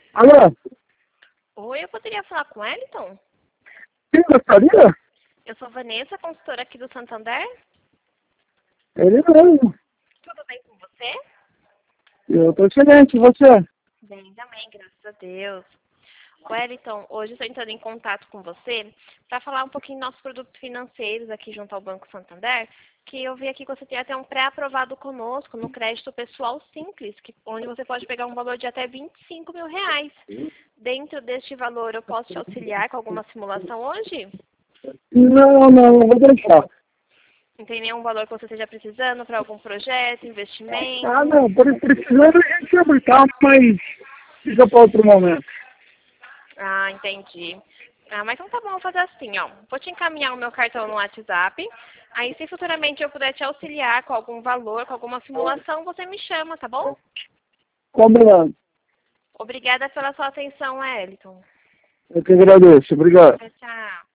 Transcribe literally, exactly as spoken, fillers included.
Alô? Oi, eu poderia falar com o Wellington? Quem gostaria? Eu sou Vanessa, consultora aqui do Santander. Ele mesmo. Tudo bem com você? Eu tô excelente, e você? Bem também, graças a Deus. Wellington, hoje eu estou entrando em contato com você para falar um pouquinho dos nossos produtos financeiros aqui junto ao Banco Santander, que eu vi aqui que você tem até um pré-aprovado conosco no crédito pessoal simples, que, onde você pode pegar um valor de até vinte e cinco mil reais. Dentro deste valor, eu posso te auxiliar com alguma simulação hoje? Não, não, eu vou deixar. Não tem nenhum valor que você esteja precisando para algum projeto, investimento? Ah, não, por precisando a gente abre calma, mas fica para outro momento. Ah, entendi. Ah, mas então tá bom, vou fazer assim, ó. Vou te encaminhar o meu cartão no WhatsApp. Aí, se futuramente eu puder te auxiliar com algum valor, com alguma simulação, você me chama, tá bom? Combinado. Obrigada pela sua atenção, Wellington. Eu que agradeço. Obrigado. Tchau, tchau.